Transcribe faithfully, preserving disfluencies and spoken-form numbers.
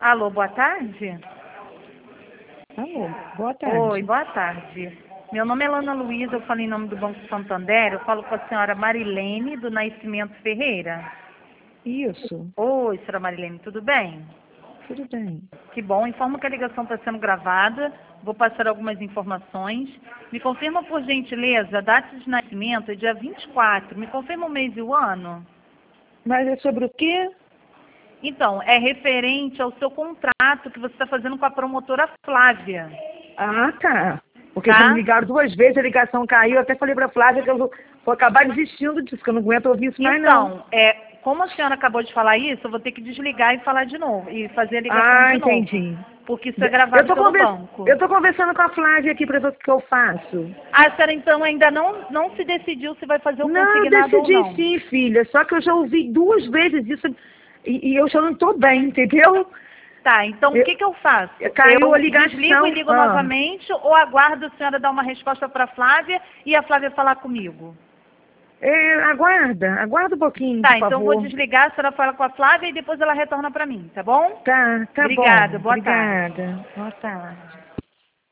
Alô, boa tarde? Alô, boa tarde. Oi, boa tarde. Meu nome é Lana Luísa, eu falo em nome do Banco Santander, eu falo com a senhora Marilene do Nascimento Ferreira. Isso, Oi, senhora Marilene, tudo bem? tudo bem. Que bom, informo que a ligação está sendo gravada, vou passar algumas informações. Me confirma, por gentileza, a data de nascimento é dia vinte e quatro, me confirma o mês e o ano? Mas é sobre o quê? Então, é referente ao seu contrato que você está fazendo com a promotora Flávia. Ah, tá. Porque Tá? já me ligaram duas vezes, a ligação caiu, eu até falei pra Flávia que eu vou, vou acabar desistindo disso, que eu não aguento ouvir isso mais não. Então, é, como a senhora acabou de falar isso, eu vou ter que desligar e falar de novo, e fazer a ligação Ah, de novo. entendi. Porque isso é Eu gravado tô, pelo convers... banco. eu tô conversando com a Flávia aqui pra ver o que eu faço. A senhora, então, ainda não, não se decidiu se vai fazer o Não, consignado ou decidi não. sim, filha, só que eu já ouvi duas vezes isso e, e eu já não tô bem, entendeu? Tá, então Eu- o que, que eu faço? Caiu Eu a ligação. desligo e ligo Ah. novamente ou aguardo a senhora dar uma resposta para a Flávia e a Flávia falar comigo? É, aguarda, aguarda um pouquinho, Tá, por então eu vou favor. desligar, a senhora fala com a Flávia e depois ela retorna para mim, tá bom? Tá, tá Obrigada, bom. boa tarde. Obrigada. Boa tarde.